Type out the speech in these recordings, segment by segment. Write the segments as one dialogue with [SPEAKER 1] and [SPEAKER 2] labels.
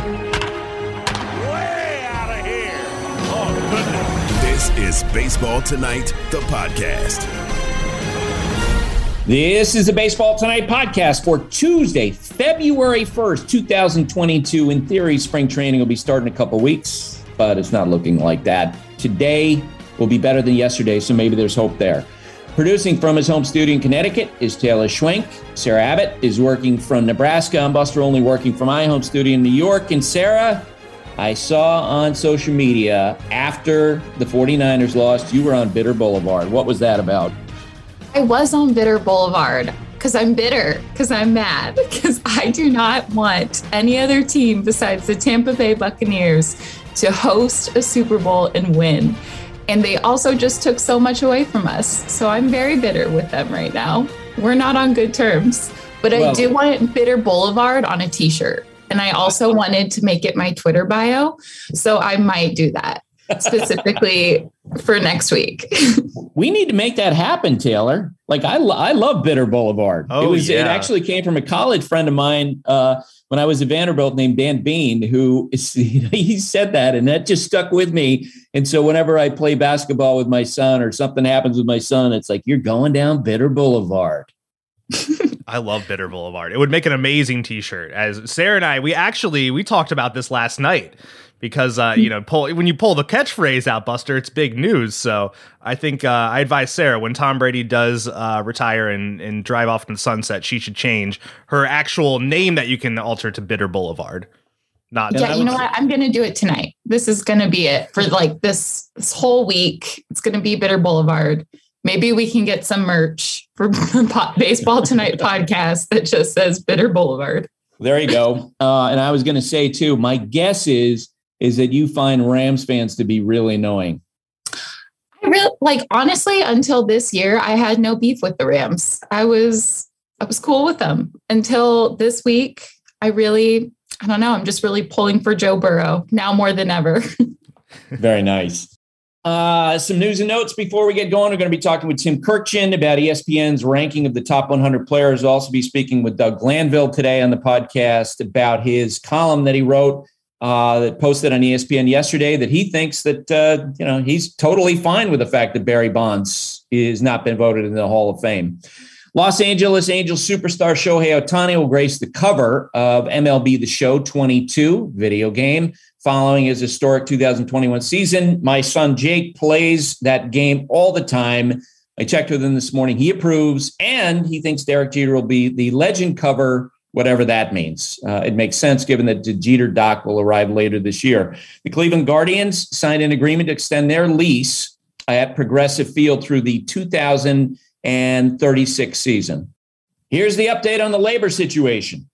[SPEAKER 1] Way out of here. Oh, goodness. This is Baseball Tonight, the podcast.
[SPEAKER 2] This is the Baseball Tonight podcast for Tuesday, February 1st, 2022. In theory, spring training will be starting in a couple weeks, but it's not looking like that. Today will be better than yesterday, so maybe there's hope there. Producing from his home studio in Connecticut is Taylor Schwenk. Sarah Abbott is working from Nebraska. I'm Buster Olney working from my home studio in New York. And Sarah, I saw on social media after the 49ers lost, you were on Bitter Boulevard. What was that about?
[SPEAKER 3] I was on Bitter Boulevard because I'm bitter, because I'm mad, because I do not want any other team besides the Tampa Bay Buccaneers to host a Super Bowl and win. And they also just took so much away from us. So I'm very bitter with them right now. We're not on good terms, but I do want Bitter Boulevard on a t-shirt. And I also wanted to make it my Twitter bio. So I might do that specifically for next week.
[SPEAKER 2] We need to make that happen, Taylor. Like I love Bitter Boulevard. It actually came from a college friend of mine when I was at Vanderbilt named Dan Bean, he said that, and that just stuck with me. And so whenever I play basketball with my son or something happens with my son, it's like, you're going down Bitter Boulevard.
[SPEAKER 4] I love Bitter Boulevard. It would make an amazing t-shirt. As Sarah and I, we talked about this last night. Because, when you pull the catchphrase out, Buster, it's big news. So I think I advise Sarah, when Tom Brady does retire and drive off in the sunset, she should change her actual name that you can alter to Bitter Boulevard.
[SPEAKER 3] You know what? I'm going to do it tonight. This is going to be it for like this whole week. It's going to be Bitter Boulevard. Maybe we can get some merch for Baseball Tonight podcast that just says Bitter Boulevard.
[SPEAKER 2] There you go. And I was going to say, too, my guess is that you find Rams fans to be really annoying.
[SPEAKER 3] Honestly, until this year, I had no beef with the Rams. I was cool with them until this week. I don't know. I'm just really pulling for Joe Burrow now more than ever.
[SPEAKER 2] Very nice. Some news and notes before we get going. We're going to be talking with Tim Kurkjian about ESPN's ranking of the top 100 players. We'll also be speaking with Doug Glanville today on the podcast about his column that he wrote that posted on ESPN yesterday, that he thinks that, he's totally fine with the fact that Barry Bonds has not been voted in the Hall of Fame. Los Angeles Angels superstar Shohei Ohtani will grace the cover of MLB The Show 22 video game following his historic 2021 season. My son Jake plays that game all the time. I checked with him this morning. He approves, and he thinks Derek Jeter will be the legend cover, whatever that means. It makes sense given that the Jeter doc will arrive later this year. The Cleveland Guardians signed an agreement to extend their lease at Progressive Field through the 2036 season. Here's the update on the labor situation.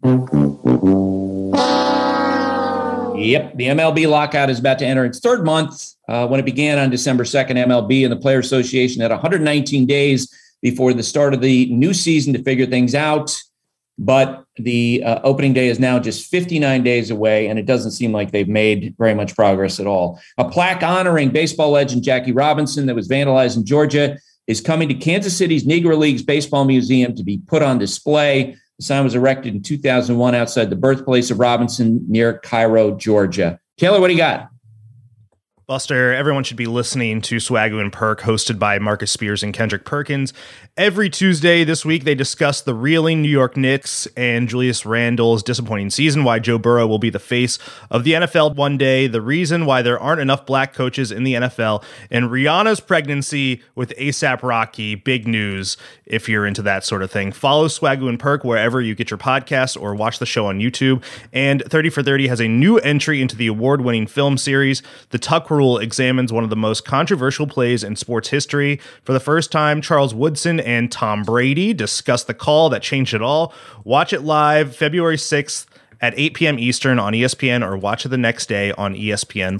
[SPEAKER 2] Yep, the MLB lockout is about to enter its third month. When it began on December 2nd, MLB and the Players Association had 119 days before the start of the new season to figure things out. But the opening day is now just 59 days away, and it doesn't seem like they've made very much progress at all. A plaque honoring baseball legend Jackie Robinson that was vandalized in Georgia is coming to Kansas City's Negro Leagues Baseball Museum to be put on display. The sign was erected in 2001 outside the birthplace of Robinson near Cairo, Georgia. Taylor, what do you got?
[SPEAKER 4] Buster, everyone should be listening to Swagoo and Perk, hosted by Marcus Spears and Kendrick Perkins. Every Tuesday this week, they discuss the reeling New York Knicks and Julius Randle's disappointing season, why Joe Burrow will be the face of the NFL one day, the reason why there aren't enough black coaches in the NFL, and Rihanna's pregnancy with A$AP Rocky. Big news if you're into that sort of thing. Follow Swagoo and Perk wherever you get your podcasts or watch the show on YouTube. And 30 for 30 has a new entry into the award-winning film series. The Tuck Rule examines one of the most controversial plays in sports history. For the first time, Charles Woodson and Tom Brady discuss the call that changed it all. Watch it live February 6th at 8 p.m. Eastern on ESPN, or watch it the next day on ESPN+.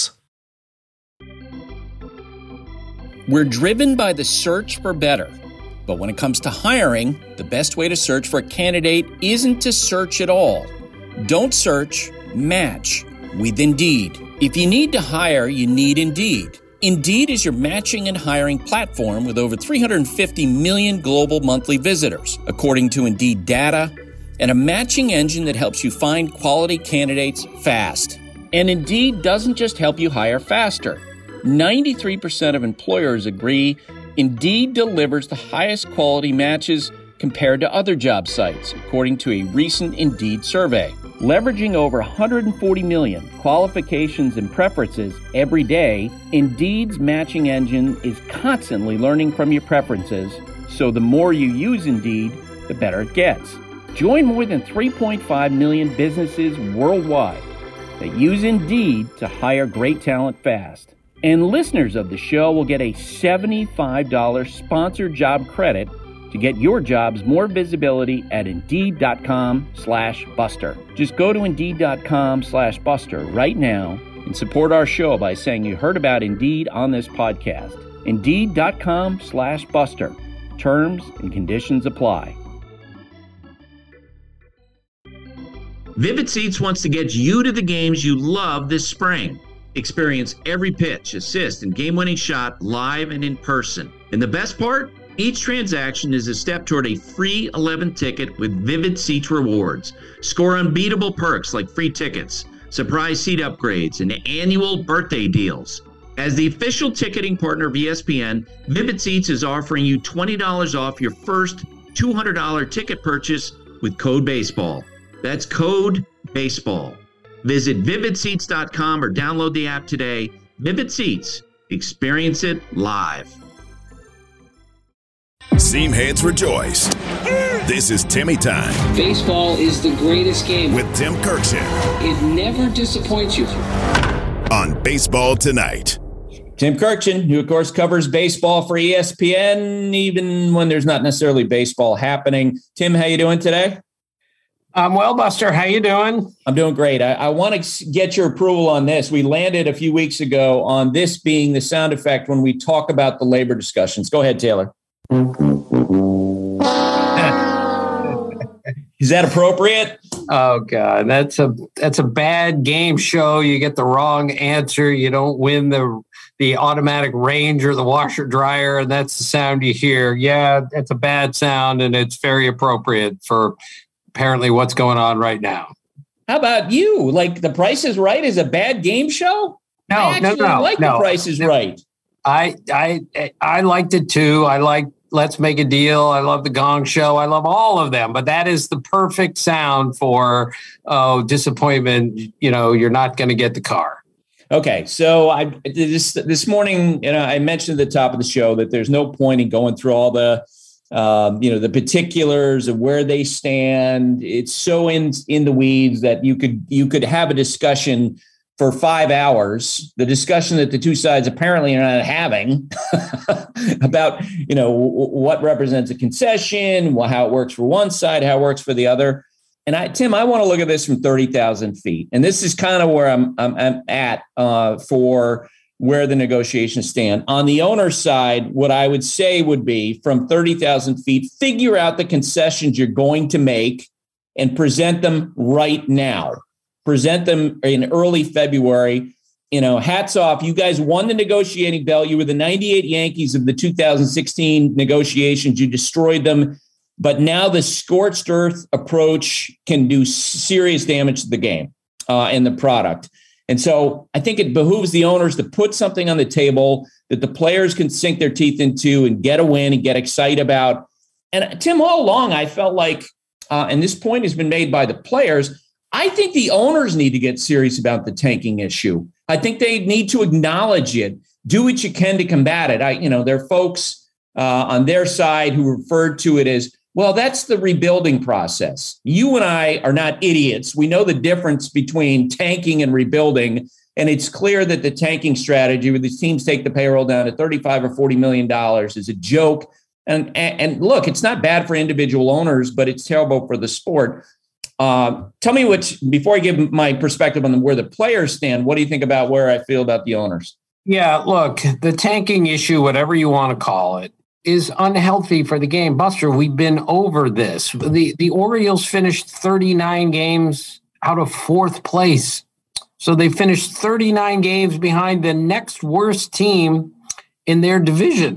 [SPEAKER 5] We're driven by the search for better. But when it comes to hiring, the best way to search for a candidate isn't to search at all. Don't search, match with Indeed. If you need to hire, you need Indeed. Indeed is your matching and hiring platform with over 350 million global monthly visitors, according to Indeed data, and a matching engine that helps you find quality candidates fast. And Indeed doesn't just help you hire faster. 93% of employers agree Indeed delivers the highest quality matches compared to other job sites, according to a recent Indeed survey. Leveraging over 140 million qualifications and preferences every day, Indeed's matching engine is constantly learning from your preferences, so the more you use Indeed, the better it gets. Join more than 3.5 million businesses worldwide that use Indeed to hire great talent fast. And listeners of the show will get a $75 sponsored job credit to get your jobs more visibility at Indeed.com/Buster. Just go to Indeed.com/Buster right now and support our show by saying you heard about Indeed on this podcast. Indeed.com/Buster. Terms and conditions apply.
[SPEAKER 6] Vivid Seats wants to get you to the games you love this spring. Experience every pitch, assist, and game-winning shot live and in person. And the best part? Each transaction is a step toward a free 11th ticket with Vivid Seats rewards. Score unbeatable perks like free tickets, surprise seat upgrades, and annual birthday deals. As the official ticketing partner of ESPN, Vivid Seats is offering you $20 off your first $200 ticket purchase with code BASEBALL. That's code BASEBALL. Visit vividseats.com or download the app today. Vivid Seats. Experience it live.
[SPEAKER 1] Seamheads rejoice. This is Timmy Time
[SPEAKER 7] Baseball is the greatest game.
[SPEAKER 1] with Tim Kirkshin
[SPEAKER 7] It never disappoints you.
[SPEAKER 1] on Baseball Tonight.
[SPEAKER 2] Tim Kirkshin, who of course covers baseball for ESPN, even when there's not necessarily baseball happening. Tim, how you doing today?
[SPEAKER 8] I'm well, Buster. How you doing?
[SPEAKER 2] I'm doing great. I want to get your approval on this. We landed a few weeks ago on this being the sound effect when we talk about the labor discussions. Go ahead, Taylor. Is that appropriate?
[SPEAKER 8] Oh God, that's a bad game show. You get the wrong answer. You don't win the automatic range or the washer dryer, and that's the sound you hear. Yeah, it's a bad sound, and it's very appropriate for apparently what's going on right now.
[SPEAKER 2] How about you? Like The Price is Right is a bad game show?
[SPEAKER 8] No,
[SPEAKER 2] I actually like The Price is Right.
[SPEAKER 8] I liked it too. I like Let's Make a Deal. I love the Gong Show. I love all of them, but that is the perfect sound for disappointment. You know, you're not going to get the car.
[SPEAKER 2] Okay, so this morning, I mentioned at the top of the show that there's no point in going through all the the particulars of where they stand. It's so in the weeds that you could have a discussion for 5 hours, the discussion that the two sides apparently are not having about, what represents a concession, how it works for one side, how it works for the other. And Tim, I want to look at this from 30,000 feet. And this is kind of where I'm at for where the negotiations stand. On the owner's side, what I would say would be from 30,000 feet, figure out the concessions you're going to make and present them right now. Present them in early February. Hats off. You guys won the negotiating belt. You were the 98 Yankees of the 2016 negotiations. You destroyed them. But now the scorched earth approach can do serious damage to the game and the product. And so I think it behooves the owners to put something on the table that the players can sink their teeth into and get a win and get excited about. And Tim, all along, I felt like, and this point has been made by the players, I think the owners need to get serious about the tanking issue. I think they need to acknowledge it, do what you can to combat it. There are folks on their side who referred to it as, well, that's the rebuilding process. You and I are not idiots. We know the difference between tanking and rebuilding. And it's clear that the tanking strategy where these teams take the payroll down to $35 or $40 million is a joke. And look, it's not bad for individual owners, but it's terrible for the sport. Tell me before I give my perspective on where the players stand, what do you think about where I feel about the owners?
[SPEAKER 8] Yeah, look, the tanking issue, whatever you want to call it, is unhealthy for the game. Buster, we've been over this. The Orioles finished 39 games out of fourth place. So they finished 39 games behind the next worst team in their division.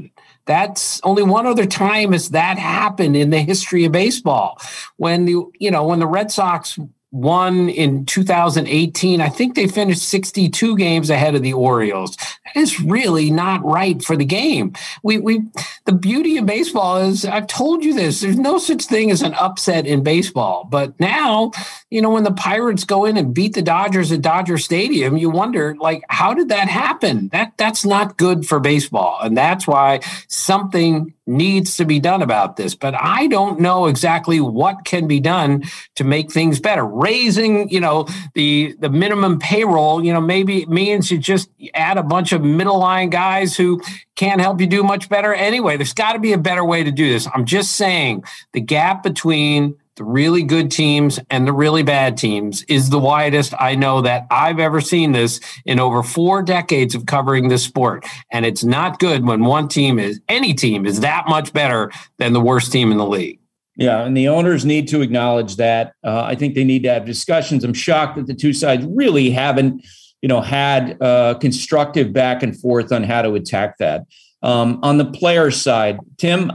[SPEAKER 8] That's only one other time has that happened in the history of baseball. When the Red Sox won in 2018, I think they finished 62 games ahead of the Orioles. That is really not right for the game. The beauty of baseball is, I've told you this, there's no such thing as an upset in baseball. But now, when the Pirates go in and beat the Dodgers at Dodger Stadium, you wonder, how did that happen? That's not good for baseball. And that's why something needs to be done about this. But I don't know exactly what can be done to make things better. Raising, the minimum payroll, maybe it means you just add a bunch of middle line guys who can't help you do much better anyway. There's got to be a better way to do this. I'm just saying the gap between the really good teams and the really bad teams is the widest I know that I've ever seen this in over 4 decades of covering this sport. And it's not good when any team is that much better than the worst team in the league.
[SPEAKER 2] Yeah, and the owners need to acknowledge that. I think they need to have discussions. I'm shocked that the two sides really haven't, had constructive back and forth on how to attack that. On the player side, Tim,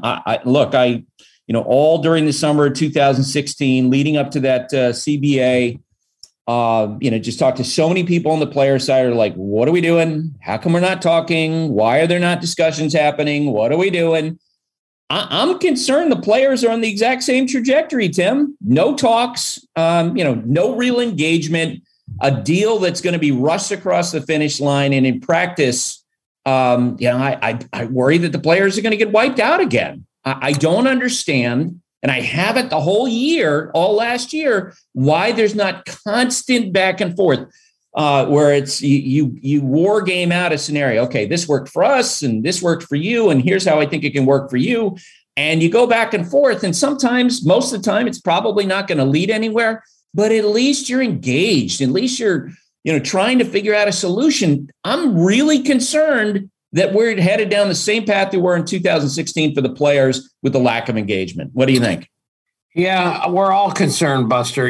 [SPEAKER 2] all during the summer of 2016, leading up to that CBA, just talked to so many people on the player side are like, what are we doing? How come we're not talking? Why are there not discussions happening? What are we doing? I'm concerned the players are on the exact same trajectory, Tim. No talks, no real engagement, a deal that's going to be rushed across the finish line. And in practice, I worry that the players are going to get wiped out again. I don't understand, and I haven't the whole year, all last year, why there's not constant back and forth where it's you war game out a scenario. Okay, this worked for us and this worked for you, and here's how I think it can work for you. And you go back and forth, and sometimes, most of the time, it's probably not going to lead anywhere, but at least you're engaged. At least you're trying to figure out a solution. I'm really concerned that we're headed down the same path we were in 2016 for the players with the lack of engagement. What do you think?
[SPEAKER 8] Yeah, we're all concerned, Buster.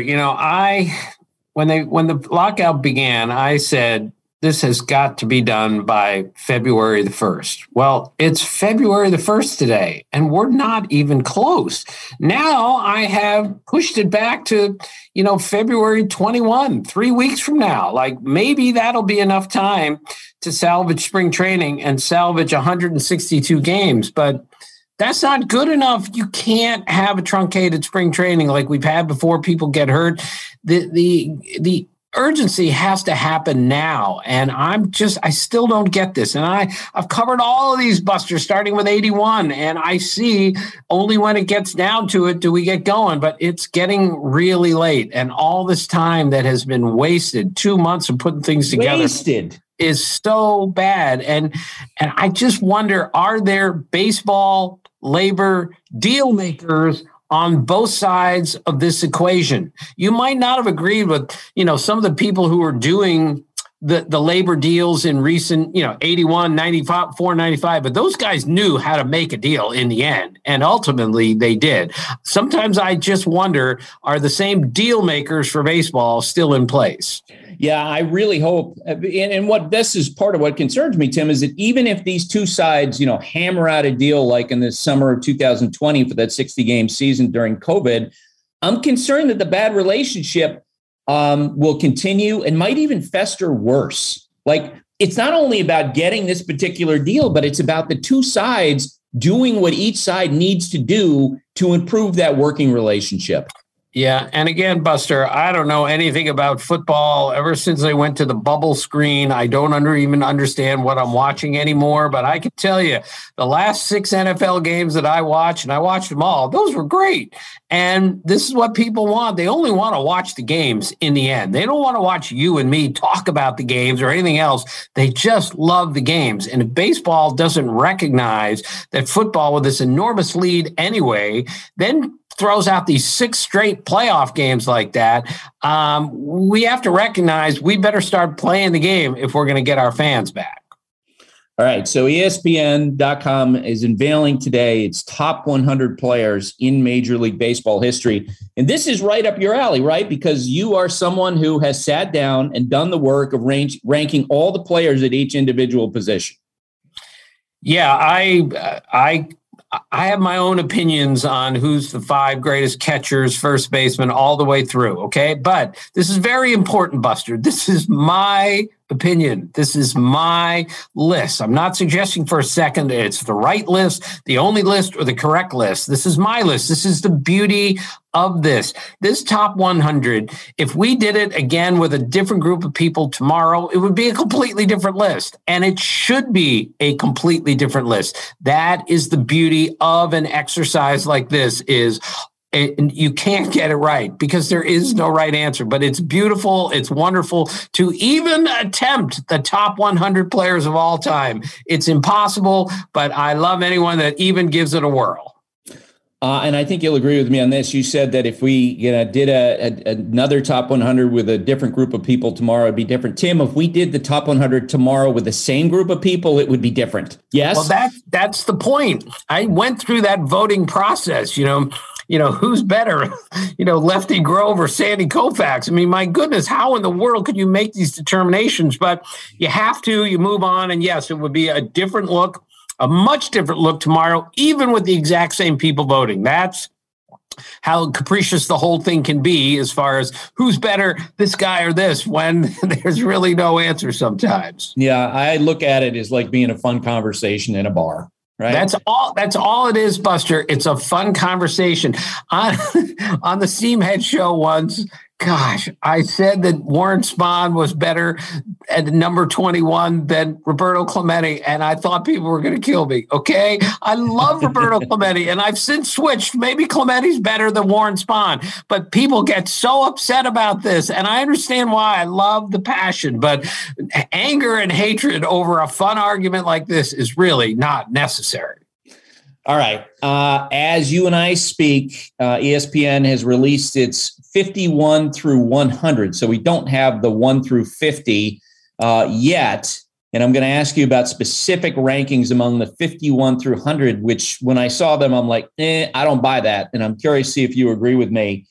[SPEAKER 8] When the lockout began, I said, this has got to be done by February the 1st. Well, it's February the 1st today, and we're not even close. Now I have pushed it back to, February 21, 3 weeks from now. Maybe that'll be enough time to salvage spring training and salvage 162 games. But that's not good enough. You can't have a truncated spring training like we've had before. People get hurt. The urgency has to happen now. And I still don't get this. And I've covered all of these, Busters, starting with 81. And I see only when it gets down to it do we get going. But it's getting really late. And all this time that has been wasted, 2 months of putting things together. Is so bad. And I just wonder, are there baseball labor deal makers on both sides of this equation? You might not have agreed with, some of the people who are doing the labor deals in recent, 81, 95, 95, but those guys knew how to make a deal in the end. And ultimately they did. Sometimes I just wonder, are the same deal makers for baseball still in place?
[SPEAKER 2] Yeah, I really hope. And what this is part of what concerns me, Tim, is that even if these two sides, hammer out a deal like in the summer of 2020 for that 60-game season during COVID, I'm concerned that the bad relationship will continue and might even fester worse. It's not only about getting this particular deal, but it's about the two sides doing what each side needs to do to improve that working relationship.
[SPEAKER 8] Yeah. And again, Buster, I don't know anything about football. Ever since I went to the bubble screen, I don't even understand what I'm watching anymore. But I can tell you the last 6 NFL games that I watched, and I watched them all, those were great. And this is what people want. They only want to watch the games in the end. They don't want to watch you and me talk about the games or anything else. They just love the games. And if baseball doesn't recognize that football with this enormous lead anyway, then throws out these 6 straight playoff games like that, we have to recognize we better start playing the game if we're going to get our fans back.
[SPEAKER 2] All right. So ESPN.com is unveiling today its top 100 players in Major League Baseball history. And this is right up your alley, right? Because you are someone who has sat down and done the work of ranking all the players at each individual position.
[SPEAKER 8] Yeah, I have my own opinions on who's the 5 greatest catchers, first baseman, all the way through. Okay. But this is very important, Buster. This is my opinion. This is my list. I'm not suggesting for a second that it's the right list, the only list, or the correct list. This is my list. This is the beauty of this top 100. If we did it again with a different group of people tomorrow, it would be a completely different list. And it should be a completely different list. That is the beauty of an exercise like this is you can't get it right because there is no right answer, but it's beautiful. It's wonderful to even attempt the top 100 players of all time. It's impossible, but I love anyone that even gives it a whirl.
[SPEAKER 2] And I think you'll agree with me on this. You said that if we did another top 100 with a different group of people tomorrow, it'd be different. Tim, if we did the top 100 tomorrow with the same group of people, it would be different. Yes?
[SPEAKER 8] Well, that's the point. I went through that voting process, who's better, Lefty Grove or Sandy Koufax? I mean, my goodness, how in the world could you make these determinations? But you have to, you move on. And yes, it would be a different look, a much different look tomorrow, even with the exact same people voting. That's how capricious the whole thing can be as far as who's better, this guy or this, when there's really no answer sometimes.
[SPEAKER 2] Yeah, I look at it as like being a fun conversation in a bar. Right.
[SPEAKER 8] That's all it is, Buster. It's a fun conversation. On the Steamhead show once, gosh, I said that Warren Spahn was better at number 21 than Roberto Clemente, and I thought people were going to kill me. Okay, I love Roberto Clemente, and I've since switched. Maybe Clemente's better than Warren Spahn, but people get so upset about this, and I understand why. I love the passion, but anger and hatred over a fun argument like this is really not necessary.
[SPEAKER 2] All right. As you and I speak, ESPN has released its 51 through 100. So we don't have the 1 through 50 yet. And I'm going to ask you about specific rankings among the 51 through 100, which when I saw them, I'm like, I don't buy that. And I'm curious to see if you agree with me.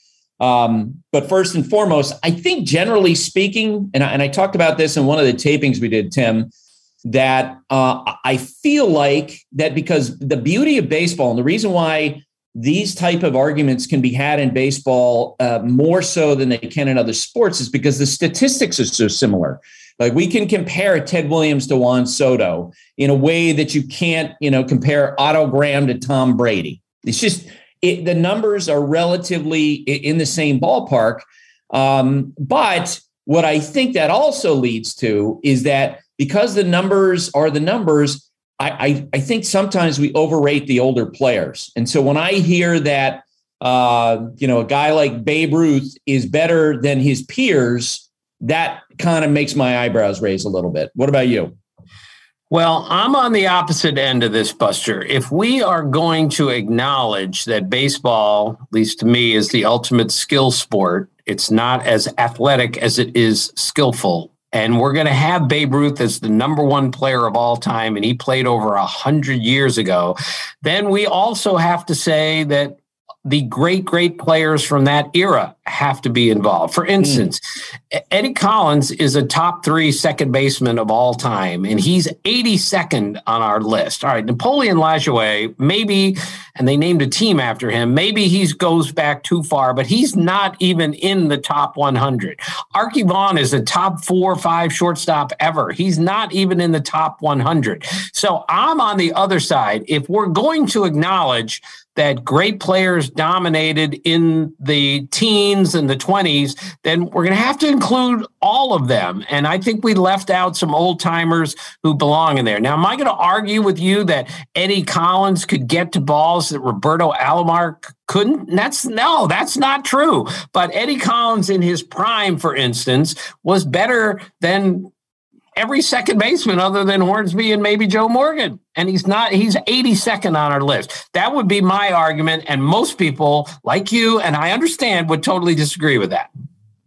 [SPEAKER 2] But first and foremost, I think generally speaking, and I talked about this in one of the tapings we did, Tim, that I feel like that because the beauty of baseball and the reason why these type of arguments can be had in baseball more so than they can in other sports is because the statistics are so similar. Like we can compare Ted Williams to Juan Soto in a way that you can't, compare Otto Graham to Tom Brady. It's just the numbers are relatively in the same ballpark. But what I think that also leads to is that because the numbers are the numbers, I think sometimes we overrate the older players. And so when I hear that, a guy like Babe Ruth is better than his peers, that kind of makes my eyebrows raise a little bit. What about you?
[SPEAKER 8] Well, I'm on the opposite end of this, Buster. If we are going to acknowledge that baseball, at least to me, is the ultimate skill sport, it's not as athletic as it is skillful. And we're going to have Babe Ruth as the number one player of all time, and he played over 100 years ago. Then we also have to say that the great players from that era have to be involved. For instance, Eddie Collins is a top 3 second baseman of all time, and he's 82nd on our list. All right, Napoleon Lajoie, maybe, and they named a team after him, maybe he goes back too far, but he's not even in the top 100. Archie Vaughan is a top 4 or 5 shortstop ever. He's not even in the top 100. So I'm on the other side. If we're going to acknowledge that great players dominated in the teens and the 20s, then we're going to have to include all of them. And I think we left out some old timers who belong in there. Now, am I going to argue with you that Eddie Collins could get to balls that Roberto Alomar couldn't? That's not true. But Eddie Collins in his prime, for instance, was better than every second baseman other than Hornsby and maybe Joe Morgan. And he's 82nd on our list. That would be my argument. And most people like you, and I understand, would totally disagree with that.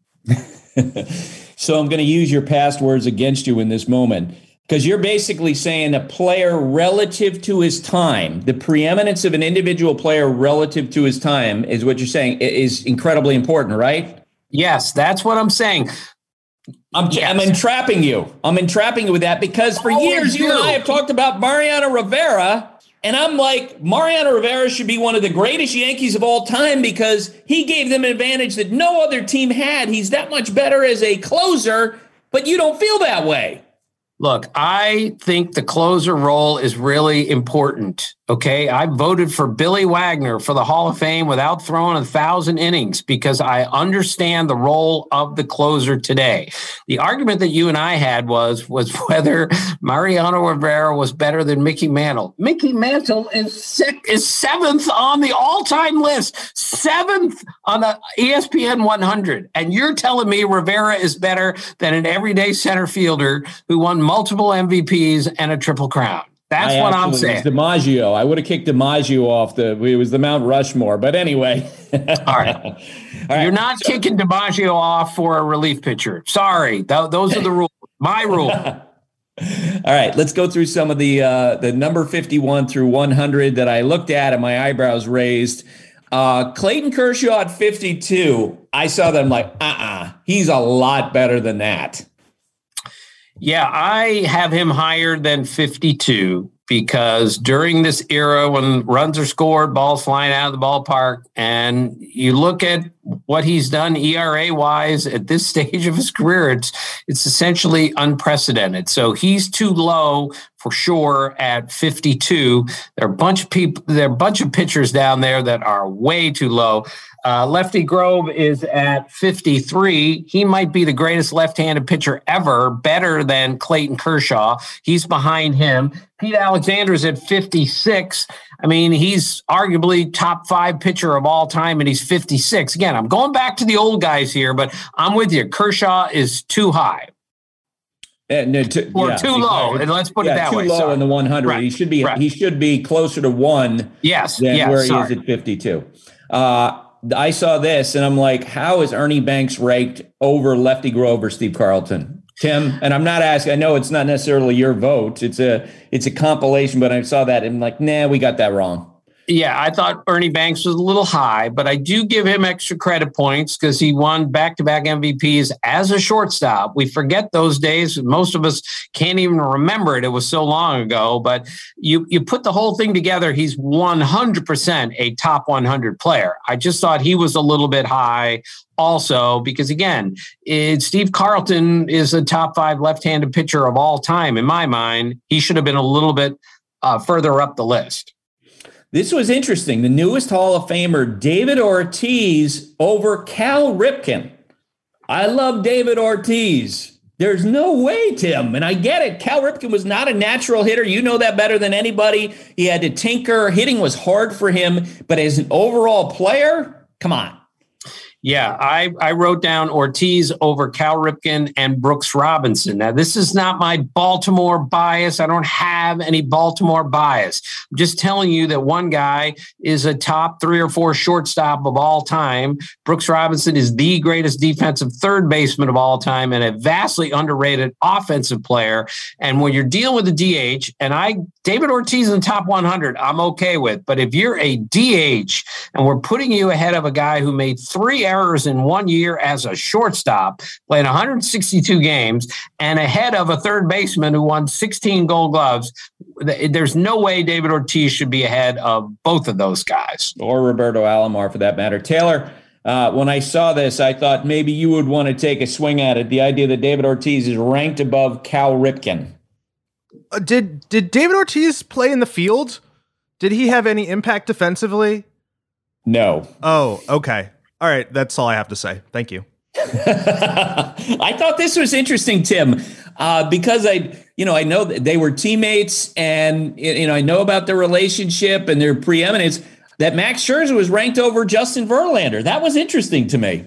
[SPEAKER 2] So I'm going to use your past words against you in this moment, because you're basically saying a player relative to his time, the preeminence of an individual player relative to his time is what you're saying is incredibly important, right?
[SPEAKER 8] Yes, that's what I'm saying.
[SPEAKER 2] I'm entrapping you. I'm entrapping you with that because for years you and I have talked about Mariano Rivera, and I'm like, Mariano Rivera should be one of the greatest Yankees of all time because he gave them an advantage that no other team had. He's that much better as a closer, but you don't feel that way.
[SPEAKER 8] Look, I think the closer role is really important. Okay, I voted for Billy Wagner for the Hall of Fame without throwing 1,000 innings because I understand the role of the closer today. The argument that you and I had was whether Mariano Rivera was better than Mickey Mantle. Mickey Mantle is 7th on the all-time list, 7th on the ESPN 100. And you're telling me Rivera is better than an everyday center fielder who won multiple MVPs and a Triple Crown. That's what I'm saying.
[SPEAKER 2] It was DiMaggio. I would have kicked DiMaggio off it was the Mount Rushmore. But anyway.
[SPEAKER 8] All right. You're not kicking DiMaggio off for a relief pitcher. Sorry. Those are the rules. My rule.
[SPEAKER 2] All right. Let's go through some of the number 51 through 100 that I looked at and my eyebrows raised. Clayton Kershaw at 52. I saw that. I'm like, he's a lot better than that.
[SPEAKER 8] Yeah, I have him higher than 52 because during this era when runs are scored, balls flying out of the ballpark, and you look at what he's done ERA-wise at this stage of his career, it's essentially unprecedented. So he's too low for sure at 52. There are a bunch of pitchers down there that are way too low. Lefty Grove is at 53. He might be the greatest left-handed pitcher ever, better than Clayton Kershaw. He's behind him. Pete Alexander's at 56. I mean, he's arguably top 5 pitcher of all time, and he's 56. Again, I'm going back to the old guys here, but I'm with you. Kershaw is too high. Too low. And let's put it that way.
[SPEAKER 2] Too low in the 100. Right. He should be closer to 1 than where he is at 52. I saw this and I'm like, how is Ernie Banks ranked over Lefty Grove or Steve Carlton? Tim, and I'm not asking, I know it's not necessarily your vote. It's a compilation, but I saw that and I'm like, nah, we got that wrong.
[SPEAKER 8] Yeah, I thought Ernie Banks was a little high, but I do give him extra credit points because he won back-to-back MVPs as a shortstop. We forget those days. Most of us can't even remember it. It was so long ago. But you put the whole thing together, he's 100% a top 100 player. I just thought he was a little bit high also because, again, Steve Carlton is a top 5 left-handed pitcher of all time. In my mind, he should have been a little bit further up the list.
[SPEAKER 2] This was interesting. The newest Hall of Famer, David Ortiz over Cal Ripken. I love David Ortiz. There's no way, Tim. And I get it. Cal Ripken was not a natural hitter. You know that better than anybody. He had to tinker. Hitting was hard for him. But as an overall player, come on.
[SPEAKER 8] Yeah, I wrote down Ortiz over Cal Ripken and Brooks Robinson. Now, this is not my Baltimore bias. I don't have any Baltimore bias. I'm just telling you that one guy is a top 3 or 4 shortstop of all time. Brooks Robinson is the greatest defensive third baseman of all time and a vastly underrated offensive player. And when you're dealing with a DH, and David Ortiz in the top 100, I'm okay with. But if you're a DH and we're putting you ahead of a guy who made 3 errors in 1 year as a shortstop, playing 162 games, and ahead of a third baseman who won 16 Gold Gloves, there's no way David Ortiz should be ahead of both of those guys.
[SPEAKER 2] Or Roberto Alomar, for that matter. Taylor, when I saw this, I thought maybe you would want to take a swing at it, the idea that David Ortiz is ranked above Cal Ripken.
[SPEAKER 4] Did David Ortiz play in the field? Did he have any impact defensively?
[SPEAKER 2] No.
[SPEAKER 4] Oh, okay. All right, that's all I have to say. Thank you.
[SPEAKER 2] I thought this was interesting, Tim, because I know that they were teammates, and I know about their relationship and their preeminence. That Max Scherzer was ranked over Justin Verlander. That was interesting to me.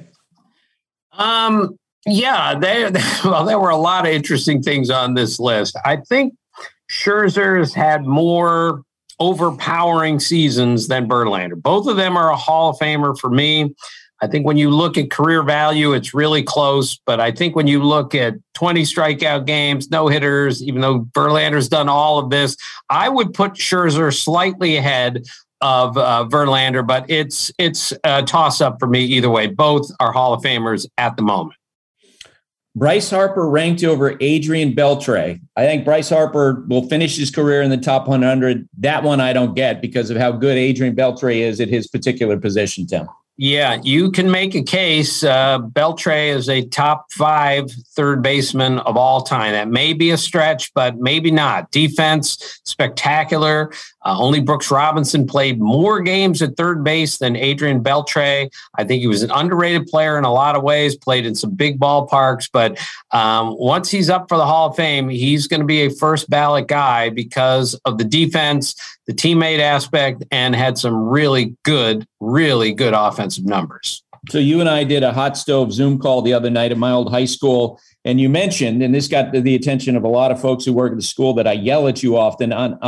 [SPEAKER 8] Yeah, there were a lot of interesting things on this list. I think Scherzer's had more overpowering seasons than Verlander. Both of them are a Hall of Famer for me. I think when you look at career value, it's really close. But I think when you look at 20 strikeout games, no hitters, even though Verlander's done all of this, I would put Scherzer slightly ahead of Verlander. But it's a toss-up for me either way. Both are Hall of Famers at the moment.
[SPEAKER 2] Bryce Harper ranked over Adrian Beltre. I think Bryce Harper will finish his career in the top 100. That one I don't get because of how good Adrian Beltre is at his particular position, Tim.
[SPEAKER 8] Yeah, you can make a case. Beltre is a top 5 third baseman of all time. That may be a stretch, but maybe not. Defense, spectacular. Only Brooks Robinson played more games at third base than Adrian Beltre. I think he was an underrated player in a lot of ways, played in some big ballparks. But once he's up for the Hall of Fame, he's going to be a first ballot guy because of the defense, the teammate aspect, and had some really good offensive numbers.
[SPEAKER 2] So you and I did a hot stove Zoom call the other night at my old high school, and you mentioned, and this got the attention of a lot of folks who work at the school, that I yell at you often.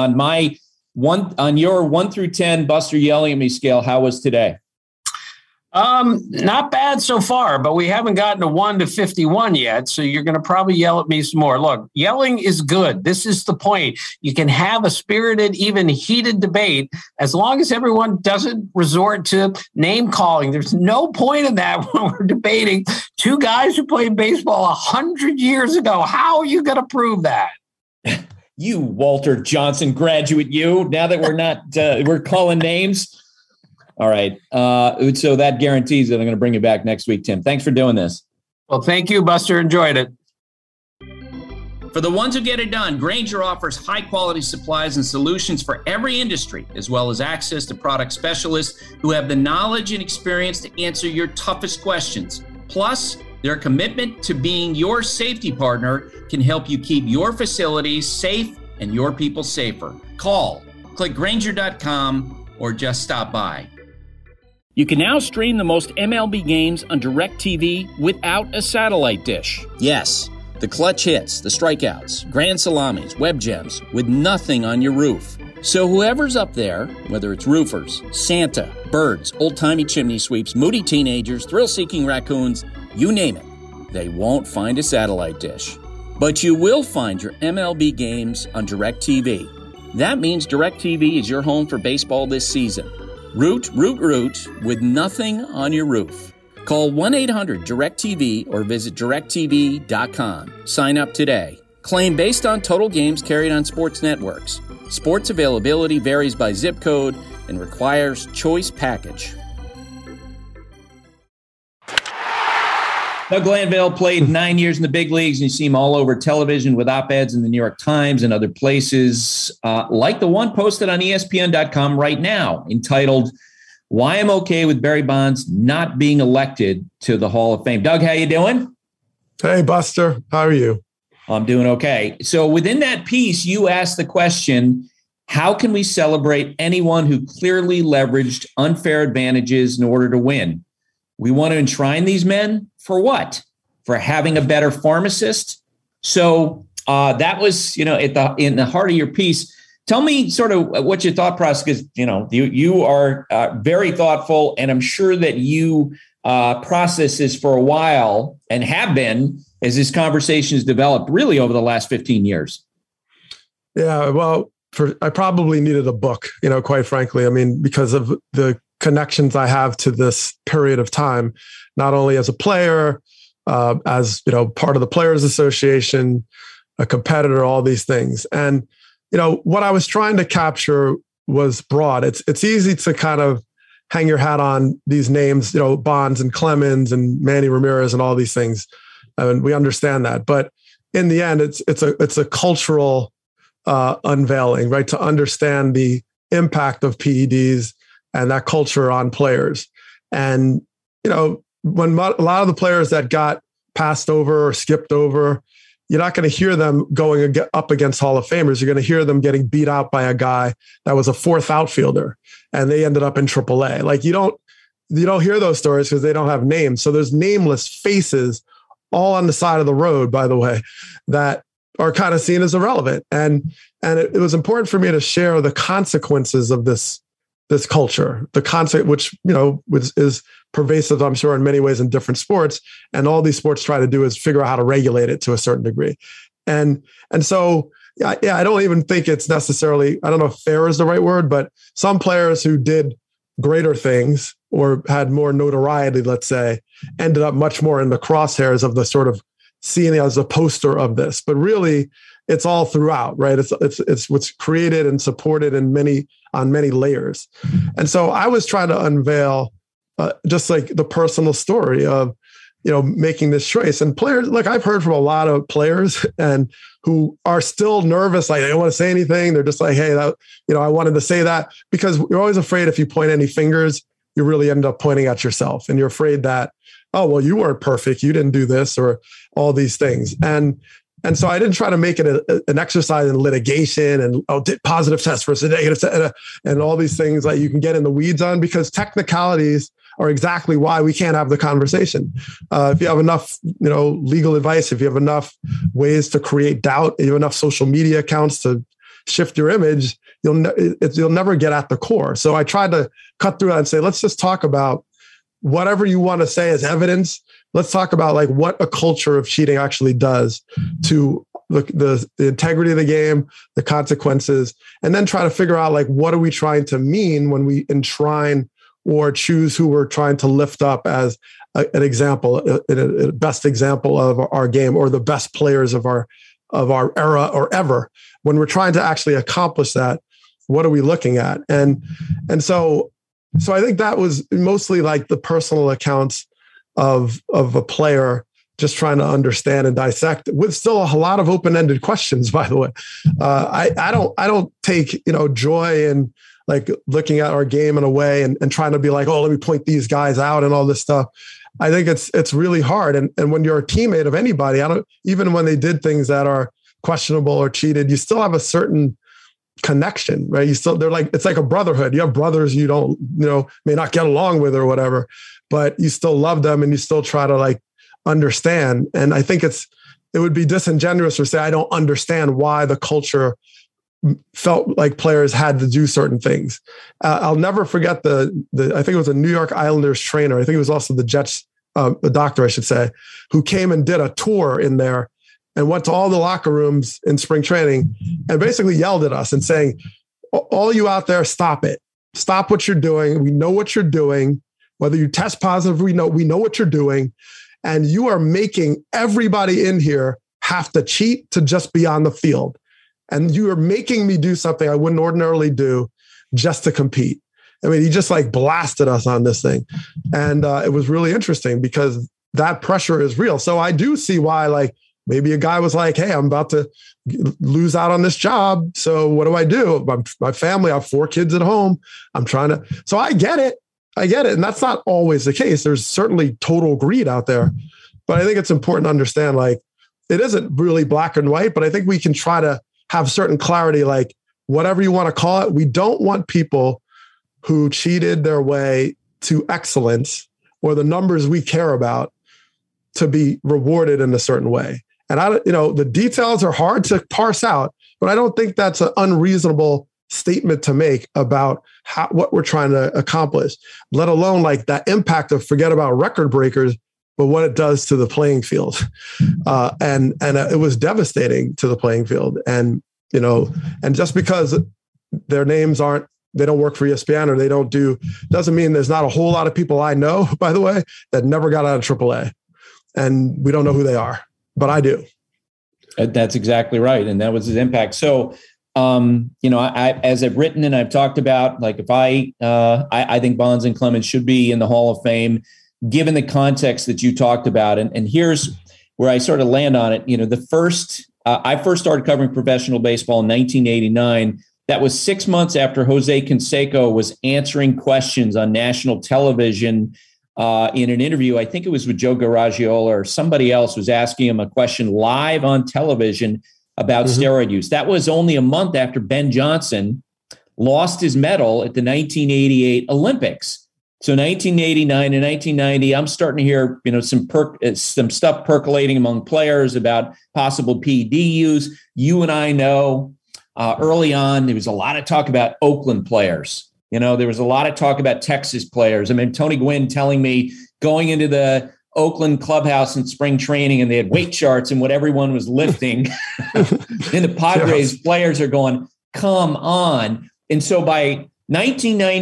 [SPEAKER 2] On your 1 through 10 Buster yelling at me scale, how was today?
[SPEAKER 8] Not bad so far, but we haven't gotten to 1 to 51 yet. So you're going to probably yell at me some more. Look, yelling is good. This is the point. You can have a spirited, even heated debate as long as everyone doesn't resort to name calling. There's no point in that when we're debating two guys who played baseball 100 years ago. How are you going to prove that?
[SPEAKER 2] You Walter Johnson graduate, you. Now that we're not, we're calling names. All right. So that guarantees that I'm going to bring you back next week, Tim. Thanks for doing this.
[SPEAKER 8] Well, thank you, Buster. Enjoyed it.
[SPEAKER 6] For the ones who get it done, Grainger offers high-quality supplies and solutions for every industry, as well as access to product specialists who have the knowledge and experience to answer your toughest questions. Plus, their commitment to being your safety partner can help you keep your facilities safe and your people safer. Call, click Grainger.com, or just stop by.
[SPEAKER 5] You can now stream the most MLB games on DirecTV without a satellite dish. Yes, the clutch hits, the strikeouts, grand salamis, web gems, with nothing on your roof. So whoever's up there, whether it's roofers, Santa, birds, old-timey chimney sweeps, moody teenagers, thrill-seeking raccoons, you name it, they won't find a satellite dish. But you will find your MLB games on DirecTV. That means DirecTV is your home for baseball this season. Root with nothing on your roof. Call 1-800-DIRECTV or visit directtv.com. Sign up today. Claim based on total games carried on sports networks. Sports availability varies by zip code and requires choice package.
[SPEAKER 2] Doug Glanville played 9 years in the big leagues, and you see him all over television with op-eds in the New York Times and other places, like the one posted on ESPN.com right now entitled, "Why I'm Okay with Barry Bonds Not Being Elected to the Hall of Fame." Doug, how you doing?
[SPEAKER 9] Hey, Buster. How are you?
[SPEAKER 2] I'm doing okay. So within that piece, you asked the question, how can we celebrate anyone who clearly leveraged unfair advantages in order to win? We want to enshrine these men for what? For having a better pharmacist. So that was, in the heart of your piece. Tell me sort of what your thought process, because, you are very thoughtful, and I'm sure that you process this for a while and have been as this conversation has developed really over the last 15 years.
[SPEAKER 9] Yeah, well, I probably needed a book, quite frankly. I mean, because of the connections I have to this period of time, not only as a player, as part of the Players Association, a competitor, all these things. And what I was trying to capture was broad. It's easy to kind of hang your hat on these names, Bonds and Clemens and Manny Ramirez and all these things, and we understand that. But in the end, it's a cultural unveiling, right? To understand the impact of PEDs and that culture on players. And, when a lot of the players that got passed over or skipped over, you're not going to hear them going up against Hall of Famers. You're going to hear them getting beat out by a guy that was a fourth outfielder and they ended up in AAA. Like you don't hear those stories because they don't have names. So there's nameless faces all on the side of the road, by the way, that are kind of seen as irrelevant. And it was important for me to share the consequences of this culture, the concept, which, is pervasive, I'm sure, in many ways in different sports. And all these sports try to do is figure out how to regulate it to a certain degree. And so, I don't even think it's necessarily, I don't know if fair is the right word, but some players who did greater things or had more notoriety, let's say, ended up much more in the crosshairs of the sort of seen as a poster of this, but really it's all throughout, right? It's what's created and supported on many layers. And so I was trying to unveil just like the personal story of, making this choice. And players, like I've heard from a lot of players and who are still nervous, like they don't want to say anything. They're just like, hey, I wanted to say that, because you're always afraid if you point any fingers, you really end up pointing at yourself. And you're afraid that, oh, well, you weren't perfect. You didn't do this or all these things. And so I didn't try to make it an exercise in litigation and, did positive test versus negative test and all these things that you can get in the weeds on, because technicalities are exactly why we can't have the conversation. If you have enough, legal advice, if you have enough ways to create doubt, if you have enough social media accounts to shift your image, you'll never get at the core. So I tried to cut through that and say, let's just talk about whatever you want to say as evidence. Let's talk about like what a culture of cheating actually does to the integrity of the game, the consequences, and then try to figure out like, what are we trying to mean when we enshrine or choose who we're trying to lift up as an example, a best example of our game, or the best players of our era or ever. When we're trying to actually accomplish that, what are we looking at? And so I think that was mostly like the personal accounts of a player just trying to understand and dissect, with still a lot of open-ended questions, by the way. I don't take joy in like looking at our game in a way and trying to be like, oh, let me point these guys out and all this stuff. I think it's really hard. And when you're a teammate of anybody, even when they did things that are questionable or cheated, you still have a certain connection, right? It's like a brotherhood. You have brothers you don't, may not get along with or whatever, but you still love them and you still try to like understand. And I think it would be disingenuous to say, I don't understand why the culture felt like players had to do certain things. I'll never forget the I think it was a New York Islanders trainer. I think it was also the Jets, the doctor, I should say, who came and did a tour in there and went to all the locker rooms in spring training and basically yelled at us and saying, all you out there, stop it. Stop what you're doing. We know what you're doing. Whether you test positive, we know what you're doing. And you are making everybody in here have to cheat to just be on the field. And you are making me do something I wouldn't ordinarily do just to compete. I mean, he just like blasted us on this thing. And it was really interesting because that pressure is real. So I do see why, like, maybe a guy was like, hey, I'm about to lose out on this job. So what do? My family, I have 4 kids at home. So I get it. And that's not always the case. There's certainly total greed out there. But I think it's important to understand, like, it isn't really black and white, but I think we can try to have certain clarity, like whatever you want to call it. We don't want people who cheated their way to excellence or the numbers we care about to be rewarded in a certain way. And the details are hard to parse out, but I don't think that's an unreasonable statement to make about what we're trying to accomplish, let alone like that impact of, forget about record breakers, but what it does to the playing field. And it was devastating to the playing field. And, and just because their names they don't work for ESPN or they don't doesn't mean there's not a whole lot of people I know, by the way, that never got out of AAA. And we don't know who they are, but I do.
[SPEAKER 2] That's exactly right. And that was his impact. So, I as I've written and I've talked about, like, if I think Bonds and Clemens should be in the Hall of Fame, given the context that you talked about. And here's where I sort of land on it. I first started covering professional baseball in 1989. That was 6 months after Jose Canseco was answering questions on national television in an interview. I think it was with Joe Garagiola or somebody else was asking him a question live on television about steroid use. That was only a month after Ben Johnson lost his medal at the 1988 Olympics. So 1989 and 1990, I'm starting to hear, some stuff percolating among players about possible PED use. You and I know early on, there was a lot of talk about Oakland players. There was a lot of talk about Texas players. I mean, Tony Gwynn telling me going into the Oakland clubhouse in spring training and they had weight charts and what everyone was lifting. And the Padres players are going, come on. And so by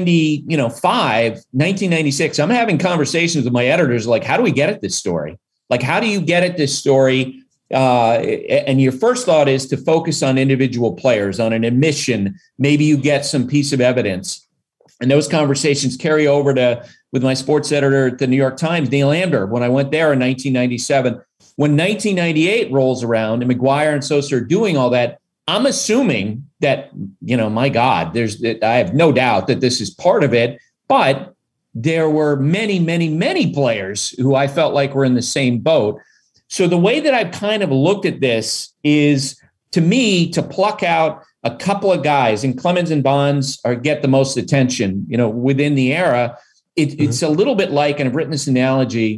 [SPEAKER 2] 1996, I'm having conversations with my editors like, how do we get at this story? Like, how do you get at this story? And your first thought is to focus on individual players, on an admission. Maybe you get some piece of evidence. And those conversations carry over to with my sports editor at the New York Times, Neil Amber, when I went there in 1997. When 1998 rolls around and McGuire and Sosa are doing all that, I'm assuming that, my God, I have no doubt that this is part of it. But there were many, many, many players who I felt like were in the same boat. So the way that I've kind of looked at this is, to me, to pluck out a couple of guys, and Clemens and Bonds get the most attention, within the era. It's a little bit like, and I've written this analogy,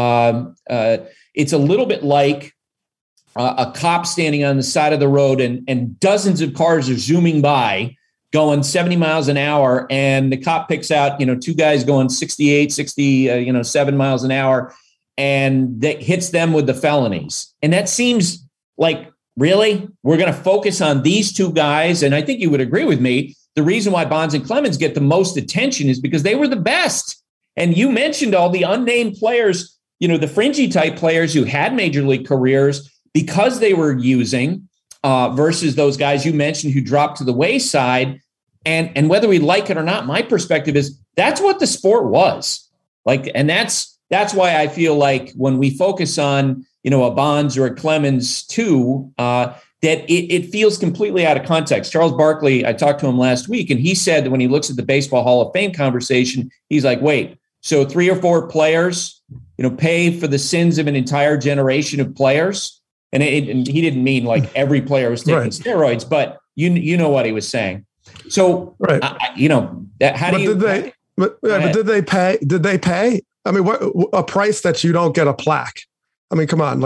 [SPEAKER 2] it's a little bit like a cop standing on the side of the road and dozens of cars are zooming by going 70 miles an hour. And the cop picks out, two guys going 68, 7 miles an hour, and that hits them with the felonies. And that seems like, really, we're going to focus on these two guys. And I think you would agree with me. The reason why Bonds and Clemens get the most attention is because they were the best. And you mentioned all the unnamed players, the fringy type players who had major league careers because they were using versus those guys you mentioned who dropped to the wayside. And whether we like it or not, my perspective is that's what the sport was like. And that's why I feel like when we focus on, a Bonds or a Clemens too, that it feels completely out of context. Charles Barkley, I talked to him last week, and he said that when he looks at the Baseball Hall of Fame conversation, he's like, wait, so 3 or 4 players, pay for the sins of an entire generation of players? And he didn't mean like every player was taking steroids, but you know what he was saying. So,
[SPEAKER 9] right.
[SPEAKER 2] How do you...
[SPEAKER 9] But did they pay? Did they pay? I mean, what a price that you don't get a plaque. I mean, come on,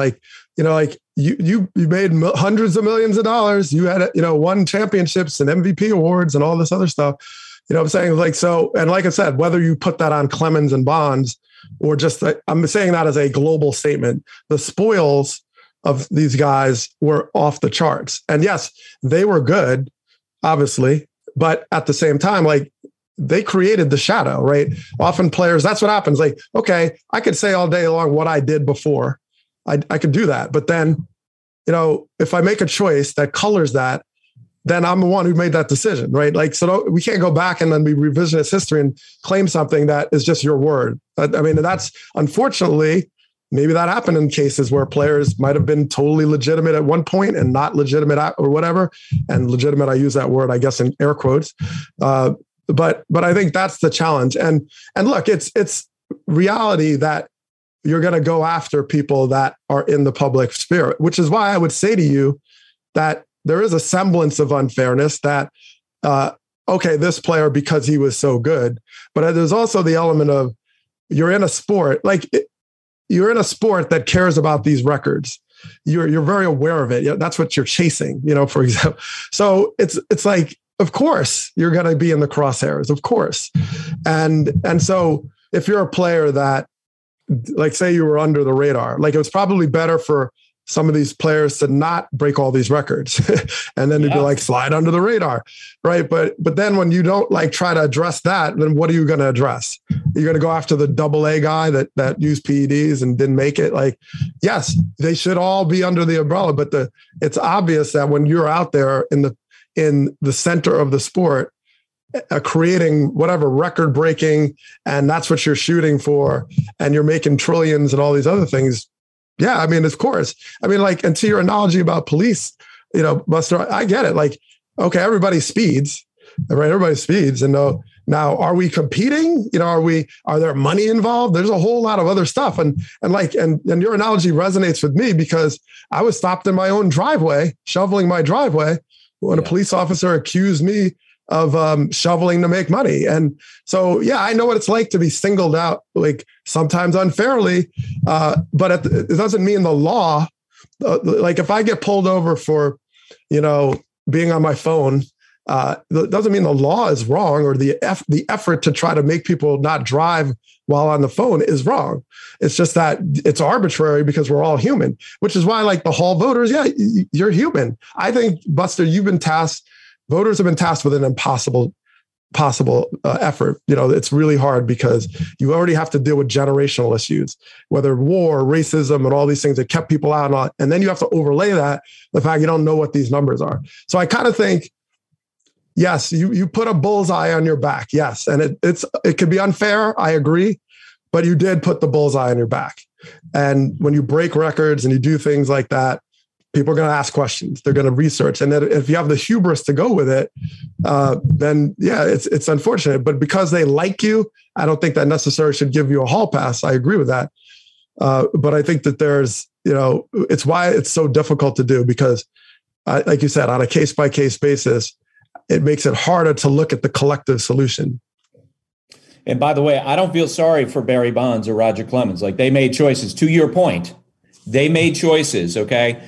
[SPEAKER 9] you made hundreds of millions of dollars. You had, won championships and MVP awards and all this other stuff. I'm saying, so, and like I said, whether you put that on Clemens and Bonds or just, I'm saying that as a global statement, the spoils of these guys were off the charts. And yes, they were good, obviously, but at the same time, they created the shadow, right? Often players, that's what happens. Okay, I could say all day long what I did before. I could do that. But then, if I make a choice that colors that, then I'm the one who made that decision, right? We can't go back and then be revisionist history and claim something that is just your word. I mean, that's unfortunately, maybe that happened in cases where players might have been totally legitimate at one point and not legitimate or whatever. And legitimate, I use that word, I guess, in air quotes. But I think that's the challenge. And look, it's reality that you're going to go after people that are in the public sphere, which is why I would say to you that there is a semblance of unfairness that, okay, this player, because he was so good, but there's also the element of you're in a sport, you're in a sport that cares about these records. You're very aware of it. That's what you're chasing, for example. So it's like, of course, you're going to be in the crosshairs, of course. And so if you're a player that, say you were under the radar, it was probably better for some of these players to not break all these records and then to be slide under the radar, right? But then when you don't try to address that, then what are you going to address? You're going to go after the AA guy that used PEDs and didn't make it. Yes, they should all be under the umbrella, but it's obvious that when you're out there in the center of the sport, creating whatever record breaking, and that's what you're shooting for, and you're making trillions and all these other things. Yeah, I mean, of course. I mean, and to your analogy about police, Buster, I get it. Okay, everybody speeds, right? Everybody speeds. And now are we competing? Are there money involved? There's a whole lot of other stuff. And your analogy resonates with me because I was stopped in my own driveway, shoveling my driveway, when a police officer accused me of shoveling to make money. And so, yeah, I know what it's like to be singled out, sometimes unfairly, but it doesn't mean the law, if I get pulled over for, being on my phone, that doesn't mean the law is wrong or the effort to try to make people not drive while on the phone is wrong. It's just that it's arbitrary because we're all human, which is why the hall voters, yeah, you're human. I think, Buster, voters have been tasked with an impossible possible effort. It's really hard because you already have to deal with generational issues, whether war, racism, and all these things that kept people out. And then you have to overlay that, the fact you don't know what these numbers are. So I kind of think, yes, you put a bullseye on your back. Yes. And it could be unfair. I agree. But you did put the bullseye on your back. And when you break records and you do things like that, people are going to ask questions. They're going to research. And then if you have the hubris to go with it, then yeah, it's unfortunate. But because they like you, I don't think that necessarily should give you a hall pass. I agree with that. But I think that there's, it's why it's so difficult to do, because like you said, on a case-by-case basis, it makes it harder to look at the collective solution.
[SPEAKER 2] And by the way, I don't feel sorry for Barry Bonds or Roger Clemens. Like, they made choices. To your point, they made choices, okay?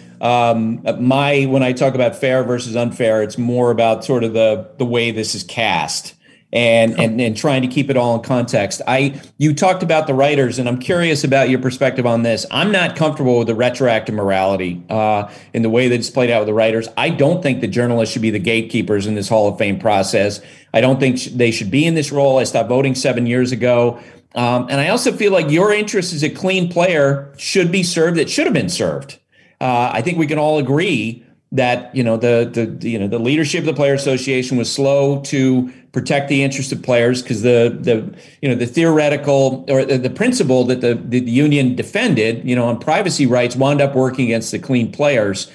[SPEAKER 2] When I talk about fair versus unfair, it's more about sort of the way this is cast and trying to keep it all in context. You talked about the writers, and I'm curious about your perspective on this. I'm not comfortable with the retroactive morality in the way that it's played out with the writers. I don't think the journalists should be the gatekeepers in this Hall of Fame process. I don't think they should be in this role. I stopped voting 7 years ago. And I also feel like your interest as a clean player should be served. It should have been served. I think we can all agree that the leadership of the Player Association was slow to protect the interest of players, because the theoretical or the principle that the union defended on privacy rights wound up working against the clean players.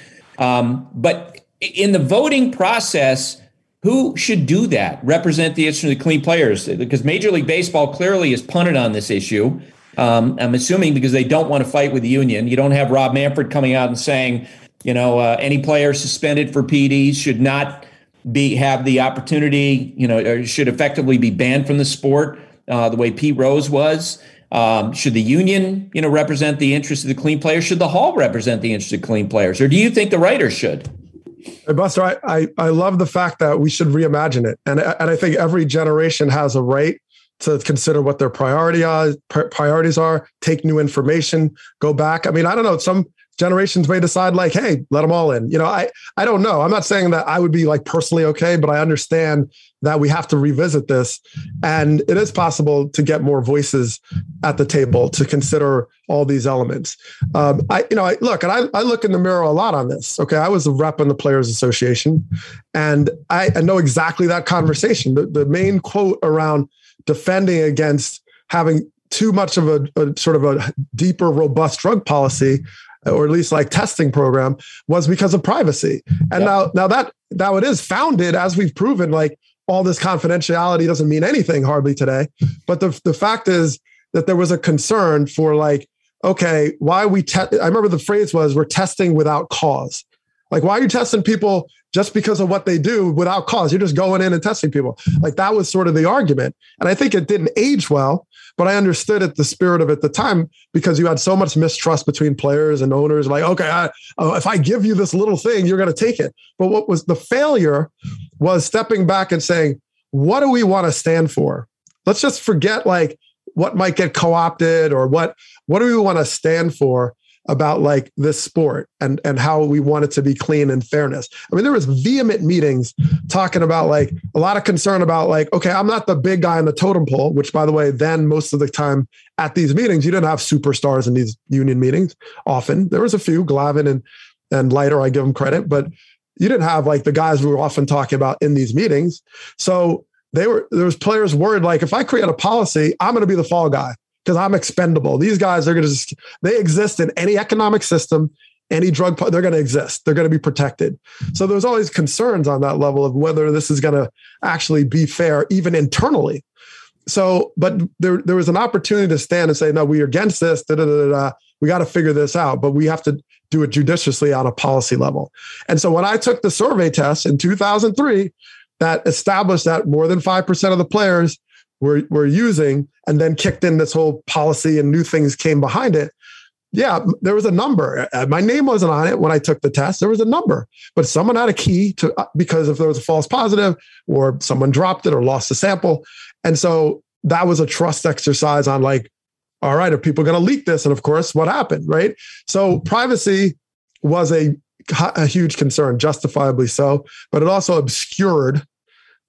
[SPEAKER 2] But in the voting process, who should do that? Represent the interest of the clean players? Because Major League Baseball clearly has punted on this issue. I'm assuming because they don't want to fight with the union. You don't have Rob Manfred coming out and saying, any player suspended for PDs should not have the opportunity, or should effectively be banned from the sport, the way Pete Rose was. Should the union, represent the interests of the clean players? Should the Hall represent the interests of clean players? Or do you think the writers should?
[SPEAKER 9] Hey, Buster, I love the fact that we should reimagine it. And I think every generation has a right to consider what their priorities are, take new information, go back. I mean, I don't know. Some generations may decide like, hey, let them all in. I don't know. I'm not saying that I would be like personally okay, but I understand that we have to revisit this. And it is possible to get more voices at the table to consider all these elements. I look in the mirror a lot on this. Okay. I was a rep in the Players Association, and I know exactly that conversation. The main quote around defending against having too much of a sort of a deeper, robust drug policy, or at least like testing program, was because of privacy. And now that it is founded, as we've proven, like all this confidentiality doesn't mean anything hardly today. But the fact is that there was a concern for like, okay, why I remember the phrase was, we're testing without cause. Like, why are you testing people just because of what they do without cause? You're just going in and testing people. Like, that was sort of the argument. And I think it didn't age well, but I understood it, the spirit of it at the time, because you had so much mistrust between players and owners. Like, okay, if I give you this little thing, you're going to take it. But what was the failure was stepping back and saying, what do we want to stand for? Let's just forget like what might get co-opted, or what do we want to stand for about like this sport and how we want it to be clean and fairness. I mean, there was vehement meetings talking about like a lot of concern about like, okay, I'm not the big guy in the totem pole, which by the way, then most of the time at these meetings, you didn't have superstars in these union meetings. Often there was a few, Glavine and Leiter, I give them credit, but you didn't have like the guys we were often talking about in these meetings. So there was players worried, like, if I create a policy, I'm going to be the fall guy, because I'm expendable. These guys are going to they exist in any economic system, any drug, they're going to exist. They're going to be protected. So there's always concerns on that level of whether this is going to actually be fair, even internally. So, but there was an opportunity to stand and say, no, we're against this, we got to figure this out, but we have to do it judiciously on a policy level. And so when I took the survey test in 2003, that established that more than 5% of the players were using, and then kicked in this whole policy and new things came behind it. Yeah, there was a number. My name wasn't on it when I took the test. There was a number, but someone had a key to, because if there was a false positive or someone dropped it or lost a sample. And so that was a trust exercise on like, all right, are people going to leak this? And of course, what happened, right? So privacy was a huge concern, justifiably so, but it also obscured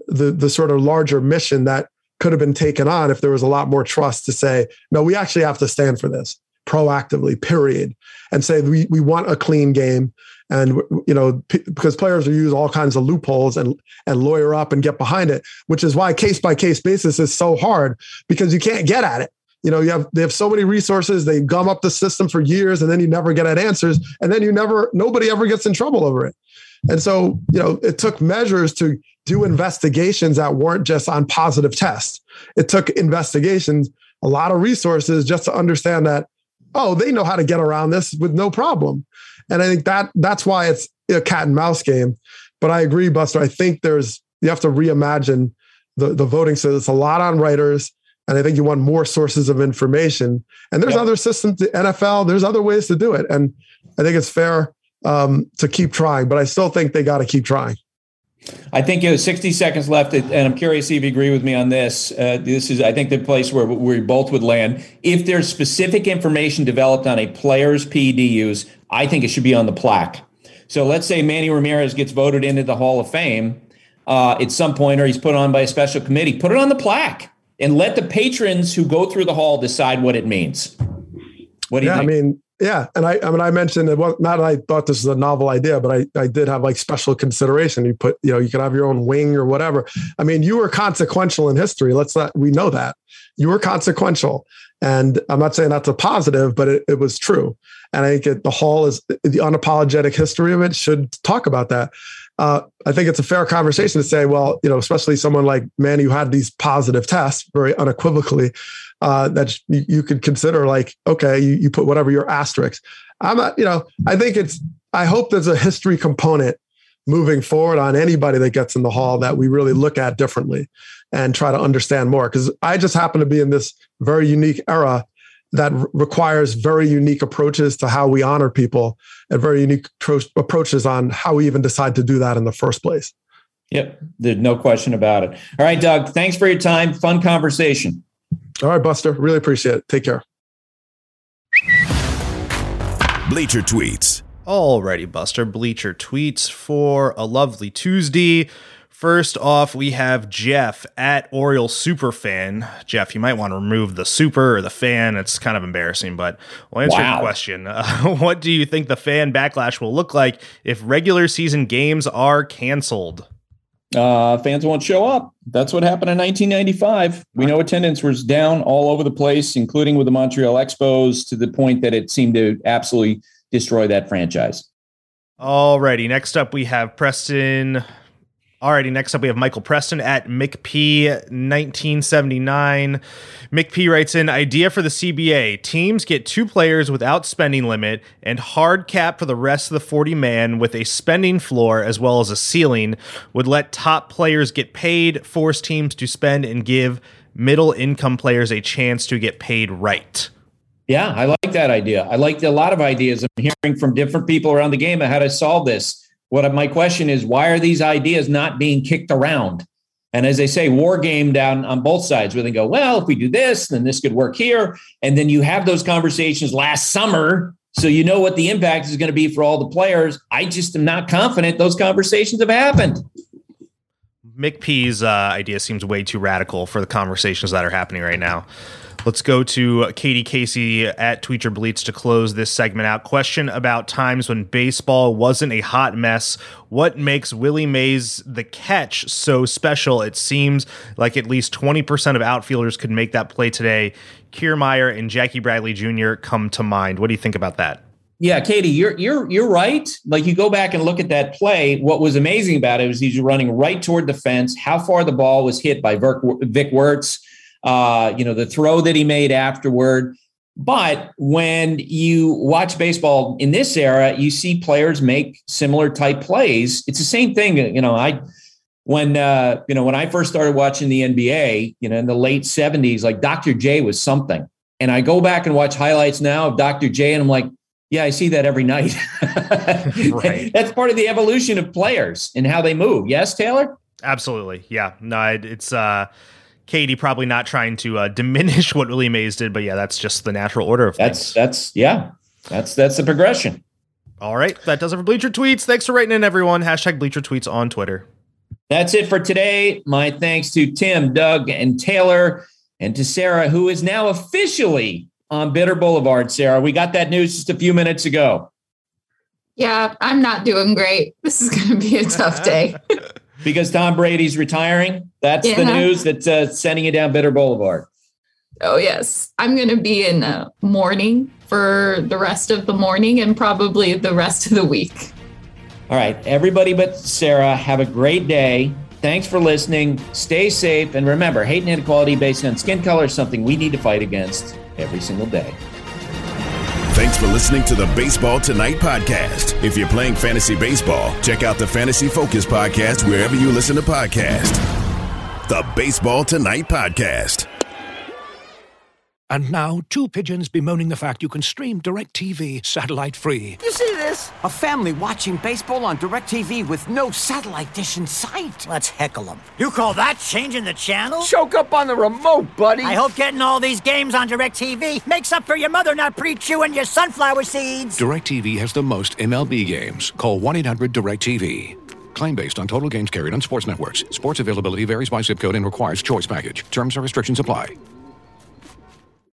[SPEAKER 9] the sort of larger mission that could have been taken on if there was a lot more trust to say, no, we actually have to stand for this proactively, period, and say we want a clean game. And, because players will use all kinds of loopholes and lawyer up and get behind it, which is why case by case basis is so hard, because you can't get at it. They have so many resources, they gum up the system for years, and then you never get at answers. And then nobody ever gets in trouble over it. And so, it took measures to do investigations that weren't just on positive tests. It took investigations, a lot of resources just to understand that, they know how to get around this with no problem. And I think that's why it's a cat and mouse game. But I agree, Buster. I think you have to reimagine the voting system. It's a lot on writers. And I think you want more sources of information. And there's other systems, the NFL, there's other ways to do it. And I think it's fair to keep trying, but I still think they got to keep trying.
[SPEAKER 2] I think 60 seconds left, and I'm curious if you agree with me on this. This is, I think, the place where we both would land. If there's specific information developed on a player's PEDUs, I think it should be on the plaque. So let's say Manny Ramirez gets voted into the Hall of Fame at some point, or he's put on by a special committee. Put it on the plaque and let the patrons who go through the hall decide what it means. What do you think?
[SPEAKER 9] And I mentioned that, not that I thought this was a novel idea, but I did have special consideration. You put, you could have your own wing or whatever. I mean, you were consequential in history. We know that you were consequential, and I'm not saying that's a positive, but it was true. And I think the hall is the unapologetic history of it should talk about that. I think it's a fair conversation to say, well, especially someone like Manny who had these positive tests very unequivocally, that you could consider okay, you put whatever your asterisks. I'm not, I hope there's a history component moving forward on anybody that gets in the hall that we really look at differently and try to understand more. Because I just happen to be in this very unique era that requires very unique approaches to how we honor people and very unique approaches on how we even decide to do that in the first place.
[SPEAKER 2] Yep. There's no question about it. All right, Doug, thanks for your time. Fun conversation.
[SPEAKER 9] All right, Buster. Really appreciate it. Take care.
[SPEAKER 1] Bleacher Tweets.
[SPEAKER 4] Alrighty, Buster. Bleacher Tweets for a lovely Tuesday. First off, we have Jeff at Oriole Superfan. Jeff, you might want to remove the super or the fan. It's kind of embarrassing, but we'll answer your question. What do you think the fan backlash will look like if regular season games are canceled?
[SPEAKER 2] Fans won't show up. That's what happened in 1995. We know attendance was down all over the place, including with the Montreal Expos, to the point that it seemed to absolutely destroy that franchise.
[SPEAKER 4] Alrighty, next up we have Michael Preston at McP1979. McP writes in, idea for the CBA. Teams get 2 players without spending limit and hard cap for the rest of the 40-man with a spending floor as well as a ceiling would let top players get paid, force teams to spend, and give middle income players a chance to get paid right.
[SPEAKER 2] Yeah, I like that idea. I like a lot of ideas I'm hearing from different people around the game on how to solve this. My question is, why are these ideas not being kicked around? And as they say, war game down on both sides, where they go, well, if we do this, then this could work here. And then you have those conversations last summer, so you know what the impact is going to be for all the players. I just am not confident those conversations have happened.
[SPEAKER 4] McP's idea seems way too radical for the conversations that are happening right now. Let's go to Katie Casey at Tweeter Bleats to close this segment out. Question about times when baseball wasn't a hot mess. What makes Willie Mays the catch so special? It seems like at least 20% of outfielders could make that play today. Kiermaier and Jackie Bradley Jr. come to mind. What do you think about that?
[SPEAKER 2] Yeah, Katie, you're right. You go back and look at that play. What was amazing about it was he's running right toward the fence. How far the ball was hit by Vic Wertz. The throw that he made afterward. But when you watch baseball in this era, you see players make similar type plays. It's the same thing. When I first started watching the NBA, in the late 70s, Dr. J was something. And I go back and watch highlights now of Dr. J, and I'm like, yeah, I see that every night. Right. That's part of the evolution of players and how they move. Yes, Taylor?
[SPEAKER 4] Absolutely. Yeah. No, it's Katie probably not trying to diminish what Willie Mays did, but yeah, that's just the natural order of things.
[SPEAKER 2] That's the progression.
[SPEAKER 4] All right. That does it for Bleacher Tweets. Thanks for writing in, everyone. # Bleacher Tweets on Twitter.
[SPEAKER 2] That's it for today. My thanks to Tim, Doug, and Taylor, and to Sarah, who is now officially on Bitter Boulevard. Sarah, we got that news just a few minutes ago.
[SPEAKER 3] Yeah, I'm not doing great. This is going to be a tough day.
[SPEAKER 2] Because Tom Brady's retiring? That's the news that's sending you down Bitter Boulevard.
[SPEAKER 3] Oh, yes. I'm going to be in mourning for the rest of the morning and probably the rest of the week.
[SPEAKER 2] All right, everybody but Sarah, have a great day. Thanks for listening. Stay safe. And remember, hate and inequality based on skin color is something we need to fight against every single day.
[SPEAKER 1] Thanks for listening to the Baseball Tonight podcast. If you're playing fantasy baseball, check out the Fantasy Focus podcast wherever you listen to podcasts. The Baseball Tonight podcast.
[SPEAKER 10] And now, two pigeons bemoaning the fact you can stream DirecTV satellite-free.
[SPEAKER 11] You see this? A family watching baseball on DirecTV with no satellite dish in sight.
[SPEAKER 12] Let's heckle them. You call that changing the channel?
[SPEAKER 11] Choke up on the remote, buddy.
[SPEAKER 12] I hope getting all these games on DirecTV makes up for your mother not pre-chewing your sunflower seeds.
[SPEAKER 10] DirecTV has the most MLB games. Call 1-800-DirecTV. Claim based on total games carried on sports networks. Sports availability varies by zip code and requires choice package. Terms and restrictions apply.